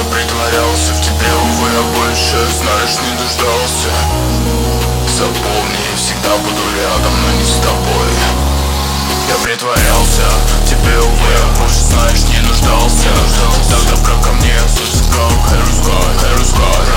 притворялся в тебе, увы, я больше, знаешь, не нуждался. Запомни, я всегда буду рядом, но не с тобой. Я притворялся в тебе, увы, я больше, знаешь, не нуждался. Так добра ко мне, слышишь, go, hey, sky,